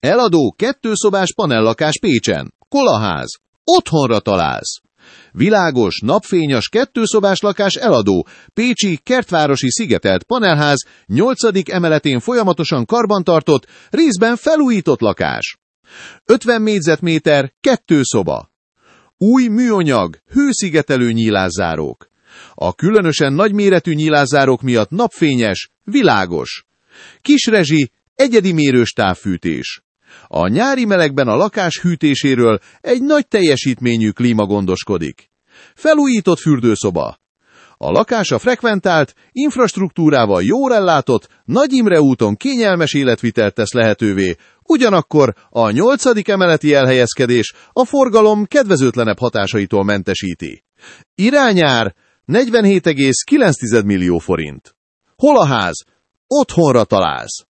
Eladó 2 szobás panellakás Pécsen. Kolaház. Otthonra találsz. Világos, napfényes 2 szobás lakás eladó. Pécsi kertvárosi szigetelt panelház 8. emeletén folyamatosan karbantartott, részben felújított lakás. 50 négyzetméter, 2 szoba. Új műanyag, hőszigetelő nyílászárók. A különösen nagyméretű nyílászárók miatt napfényes, világos. Kisrezsi, egyedi mérős távfűtés. A nyári melegben a lakás hűtéséről egy nagy teljesítményű klíma gondoskodik. Felújított fürdőszoba. A lakás a frekventált, infrastruktúrával jól ellátott, Nagy Imre úton kényelmes életvitelt tesz lehetővé, ugyanakkor a 8. emeleti elhelyezkedés a forgalom kedvezőtlenebb hatásaitól mentesíti. Irányár 47,9 millió forint. Hol a ház? Otthonra találsz.